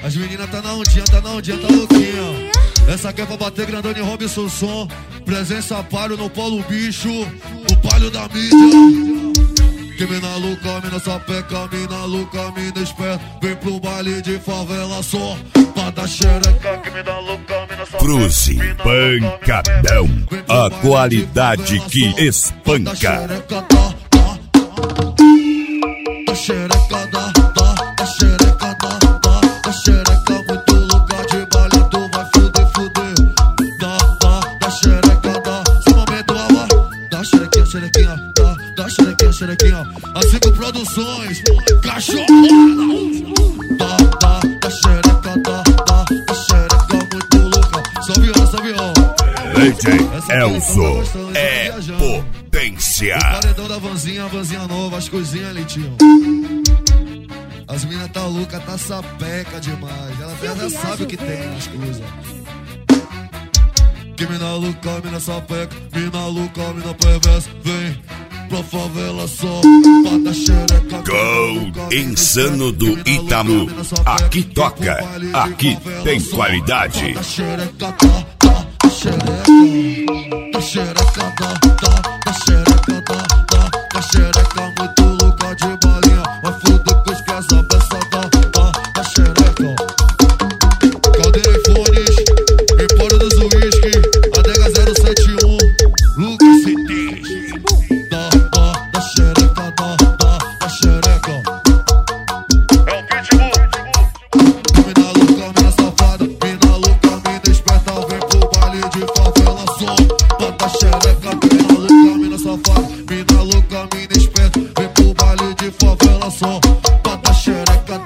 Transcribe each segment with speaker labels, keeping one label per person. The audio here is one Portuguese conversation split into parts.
Speaker 1: As meninas tá na ondinha, tá louquinha. Essa aqui é pra bater grandão em Robson Som. Presença palho no Paulo Bicho, o palho da mídia. Que mina louca, mina sapeca, mina louca, mina esperta. Vem pro baile de favela só pra dar xereca. Que mina louca, mina sapeca.
Speaker 2: Cruze, pancadão, a qualidade que espanca.
Speaker 1: Da xereca, da xereca, da xereca. Muito lugar de baile, tu vai fuder. Da xereca, seu momento aula. Da xerequinha, xerequinha. A 5 Produções, cachorrada. Da xereca, da xereca. Muito louca. Salve,
Speaker 2: DJ Elzo é potência.
Speaker 1: O paredão da vanzinha nova, as coisinhas ali, tio. As minas tá louca, tá sapeca demais. Ela já sabe o que tem nas coisas. Que mina louca, mina sapeca, mina louca, mina perversa. Vem pra favela só pra dar xereca.
Speaker 2: Gold Insano do Itamu. Aqui toca, aqui tem qualidade.
Speaker 1: Da xereca, da xereca, da xereca, da xereca, da xereca. Muito lugar de balinha, vai fuder com os que essa beça da xereca. Caldeira e fones, Empório dos Whisky, Adega 071, Lucas CT. Da xereca, da xereca. É o Pitbull. Mina louca, mina safada, mina louca, mina esperta. Vem pro baile de favela só pra dar xereca. Mina louca, mina safada, mina louca, mina esperta. Vem pro baile de favela só pra dar xereca.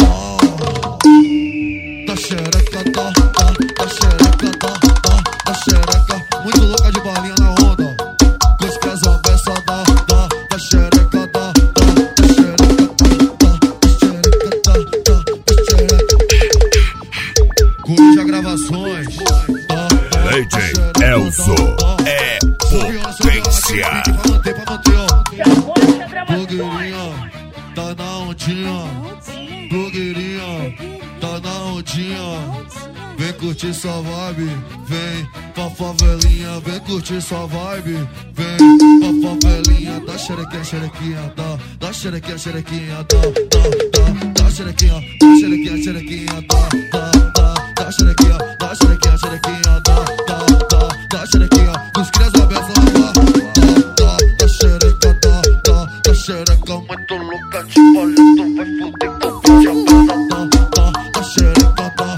Speaker 1: Da xereca, da xereca, da xereca. Muito louca de balinha na onda. Com os pés a beça da xereca, da xereca, da xereca. Coruja Gravações.
Speaker 2: DJ Elzo é potência.
Speaker 1: Pra manter, ó. Blogueirinha, tá na ondinha. Blogueirinha, tá na ondinha. Vem curtir sua vibe, vem pra favelinha. Vem curtir sua vibe, vem pra favelinha. Dá xerequinha, xerequinha, dá xerequinha, xerequinha, dá xerequinha, xerequinha, xerequinha, dá xerequinha, xerequinha, dá xerequinha. Os crias abertos lá, da xereca, da xereca. Muito louca de palha, tu vai fuder com a da xereca,